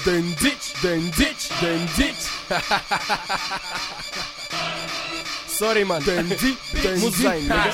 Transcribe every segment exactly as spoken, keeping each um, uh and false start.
Дендич, дендич, дендич. Sorry, man. Дендич, дендич.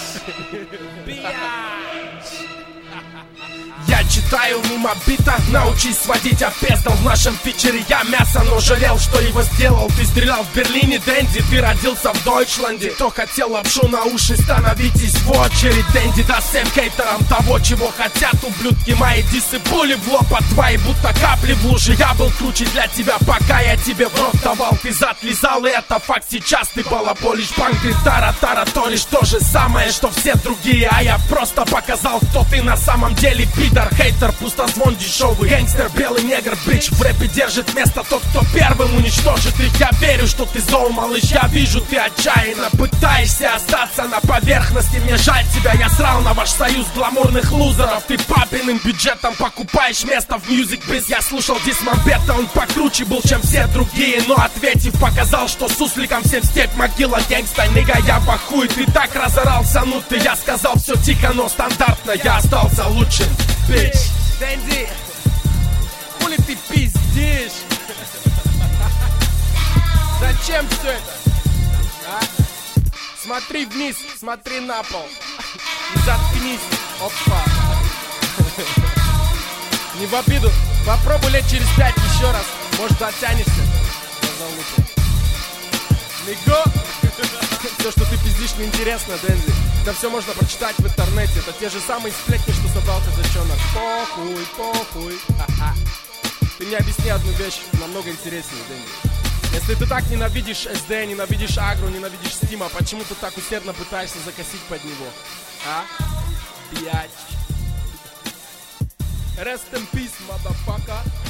Я читаю мимо бита, научись сводить опездал. В нашем фичере я мясо, но жалел, что его сделал. Ты стрелял в Берлине, Дэнди, ты родился в Дойчланде. Кто хотел лапшу на уши, становитесь в очередь. Дэнди даст всем хейтерам того, чего хотят. Ублюдки мои дисы, пули в лоб от твои, будто капли в луже. Я был круче для тебя, пока я тебе в рот давал. Ты зад лизал, и это факт. Сейчас ты балаболишь, банк, ты тара-тараторишь. То же самое, что все другие. А я просто показал, кто ты на самом деле. Пидор, хейтер, пустозвон дешевый. Гангстер, белый негр, бич. В рэпе держит место тот, кто первым уничтожит их. Я верю, что ты зол, малыш. Я вижу, ты отчаянно пытаешься остаться на поверхности. Мне жаль тебя, я срал на ваш союз гламурных лузеров. Ты папиным бюджетом покупаешь место в Music Biz. Я слушал Дисмамбета, он покруче был, чем все другие. Но ответив, показал, что сусликом всем степь могила. Гэнгста, нига, я похуй. Ты так разорался, ну ты, я сказал все тихо, но стандартно. Я остался лучшим. Бич, Дэнди, хули ты пиздишь? Зачем все это? А? Смотри вниз, смотри на пол и заткнись. Опа. Не в обиду, попробуй лет через пять еще раз. Может, дотянешься. Миго. Все, что ты пиздишь, неинтересно, Дэнди. Это все можно прочитать в интернете. Это те же самые сплетни, что собрал казачонок. Похуй, похуй. Ха-ха. Ты мне объясни одну вещь намного интереснее, Дэнди. Если ты так ненавидишь эс ди, ненавидишь агру, ненавидишь стима, почему ты так усердно пытаешься закосить под него? А? Бьяч. Rest in peace, motherfucker.